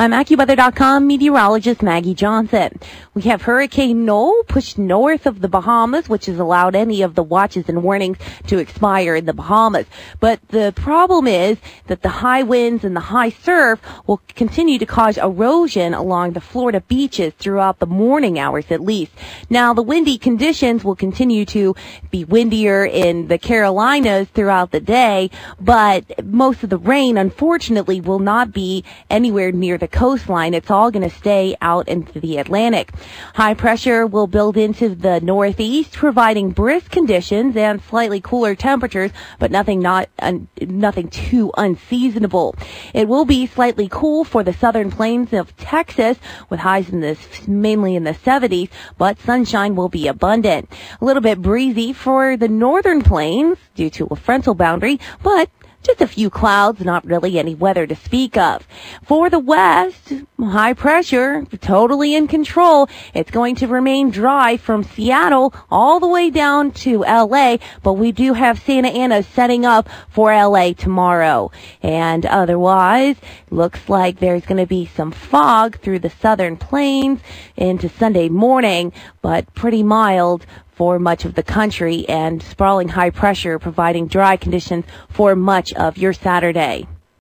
I'm AccuWeather.com meteorologist Maggie Johnson. We have Hurricane Noel pushed north of the Bahamas, which has allowed any of the watches and warnings to expire in the Bahamas. But the problem is that the high winds and the high surf will continue to cause erosion along the Florida beaches throughout the morning hours at least. Now, the windy conditions will continue to be windier in the Carolinas throughout the day, but most of the rain, unfortunately, will not be anywhere near the coastline. It's all going to stay out into the Atlantic. High pressure will build into the northeast, providing brisk conditions and slightly cooler temperatures, but nothing too unseasonable. It will be slightly cool for the southern plains of Texas, with highs mainly in the 70s, but sunshine will be abundant. A little bit breezy for the northern plains due to a frontal boundary, but just a few clouds, not really any weather to speak of. For the west, high pressure, totally in control. It's going to remain dry from Seattle all the way down to LA, but we do have Santa Ana setting up for LA tomorrow. And otherwise, looks like there's going to be some fog through the southern plains into Sunday morning, but pretty mild for much of the country, and sprawling high pressure providing dry conditions for much of your Saturday.